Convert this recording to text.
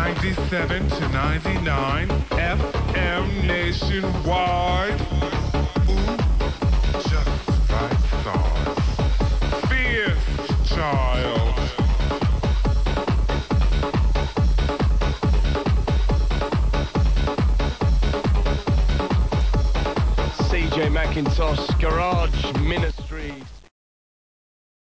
97 to 99 FM nationwide. Ooh, just right sauce. Fierce child. CJ McIntosh, Garage Ministry.